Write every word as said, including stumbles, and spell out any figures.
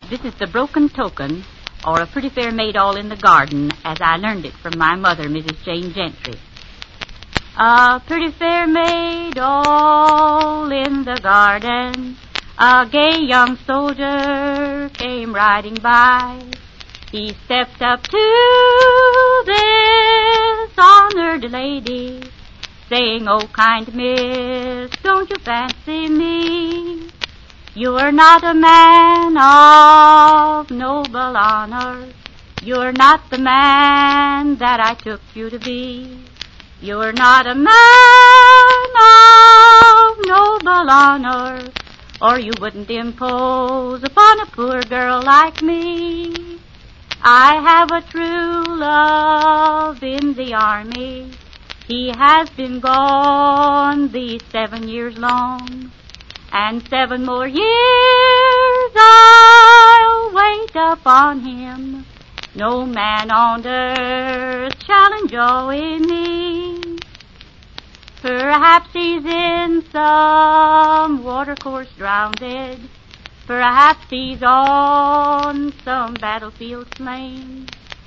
This is the broken token, or a pretty fair maid all in the garden, as I learned it from my mother, Missus Jane Gentry. A pretty fair maid all in the garden, a gay young soldier came riding by. He stepped up to this honored lady, saying, "Oh, kind miss, don't you fancy me? You're not a man of noble honor. You're not the man that I took you to be. You're not a man of noble honor, or you wouldn't impose upon a poor girl like me. I have a true love in the army. He has been gone these seven years long, and seven more years I'll wait upon him. No man on earth shall enjoy me. Perhaps he's in some watercourse drowned. Perhaps he's on some battlefield slain.